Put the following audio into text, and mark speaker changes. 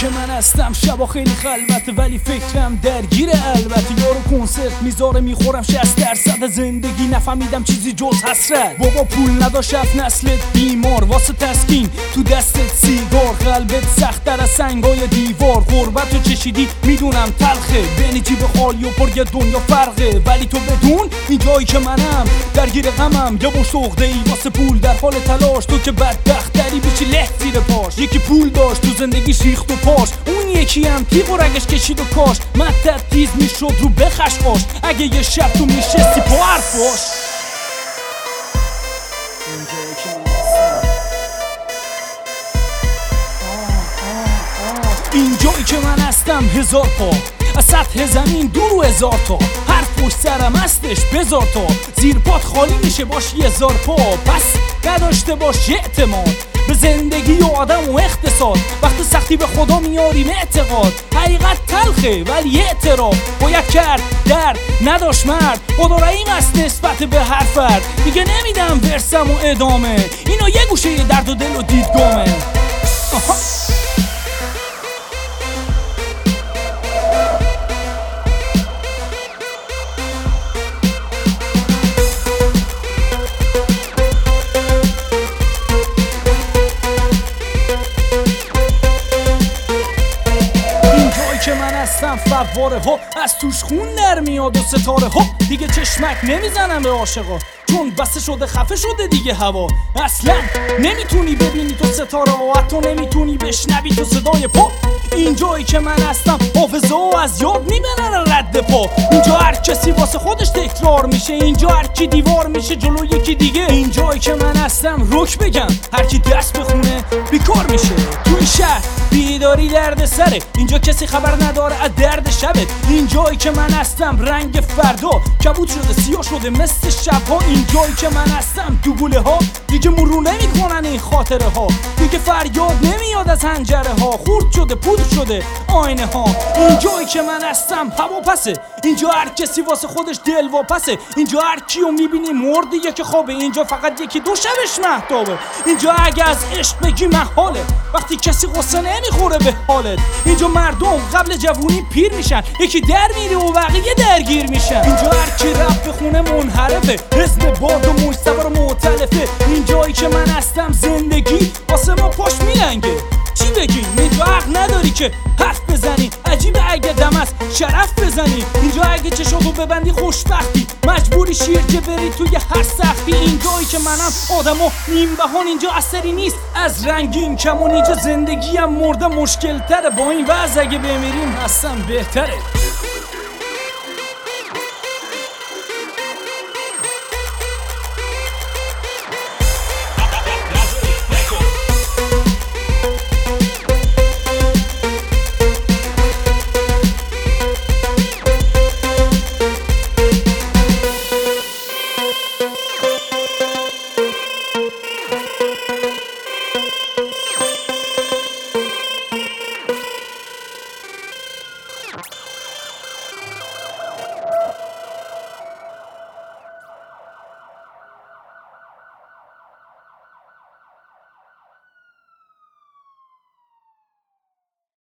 Speaker 1: که من هستم شبا خیلی خلوته ولی فکرم درگیره البته. یارو کنسرت میذاره میخورم 60% زندگی نفهمیدم چیزی جز حسرت. بابا پول نداشت نسلت بیمار واسه تسکین تو دستت سیگار. قلبت سخت‌تر از سنگای دیوار. غربتو چشیدی میدونم تلخه بینی جیب خالی و پر یه دنیا فرقه. ولی تو بدون این جایی که منم درگیر غمم. یه بوش عقده‌ای واسه پول در حال تلاش. تو که بدبخت داری بیچی له زیر پاش. یکی پول داشت تو زندگیش ریخت و پاش. اون یکی هم تیغ و رگش کشید و کاش. مدت تیز میشد رو بخشقاش. اگه یه شب تو میشستی پا حرف باش. اینجایی که من هستم هزار پا از سطح زمین دور و هزار تا. هر پشت سرم هستش بزار تا. زیر پات خالی میشه باش 1000 پا. پس نداشته باش اعتماد به زندگی و آدم و اقتصاد. وقت سختی به خدا میاریم اعتقاد. حقیقت تلخه ولی اعتراف باید کرد. در نداشت مرد خدا رحیم است نسبت به هر فرد. دیگه نمیدم ورسم و ادامه. اینو یه گوشه درد و دل و دیدگامه. که من هستم فواره ها از توش خون در میاد و ستاره ها. دیگه چشمک نمیزنم به عاشقا چون بسته شده خفه شده دیگه هوا. اصلا نمیتونی ببینی تو ستاره ها. حتی نمیتونی بشنوی تو صدای پا. اینجایی که من هستم حافظه ها از یاد میبرن رد پا. اینجا هر کسی واسه خودش تکرار میشه. اینجا هر کی دیوار میشه جلو یکی دیگه. اینجایی که من هستم رک بگم هر کی دست بخونه بیکار میشه. تو این شهر بیداری درد سره. اینجا کسی خبر نداره از درد شبت. اینجایی که من هستم رنگ فردا کبود شده سیاه شده مثل شبها. اینجایی که من هستم تو گوله ها دیگه مرور نمیکنن این خاطره ها. دیگه فریاد نمیاد از حنجره ها. خورد شده پودر شده آینه ها. اینجایی که من هستم هوا پسه. اینجا هر کسی واسه خودش دل واپسه. اینجا هر کیو میبینی مرده یکی خوابه. اینجا فقط یکی دو شبش مهتابه. اینجا اگه از عشق بگی محاله وقتی کسی قصه نمیخوره به حالت. اینجا مردم قبل جوونی پیر میشن. یکی در میره و بقیه درگیر میشن. اینجا هر کی رپ بخونه منحرفه. حزب باد و مجتبی مختلفه. اینجایی که من هستم زندگی واسه ما پاش میلنگه. چی بگیم اینجا حق نداری که حرف بزنی. عجیبه اگه دم است شرف بزنی. اینجا اگه چشاتو ببندی خوشبختی. مجبوری شیرجه بری توی هر سختی. اینجایی که منم آدمو نیم بهان. اینجا اثری نیست از رنگین کمون. اینجا زندگیم مرده مشکل تره. با این وضع اگه بمیریم هستم بهتره.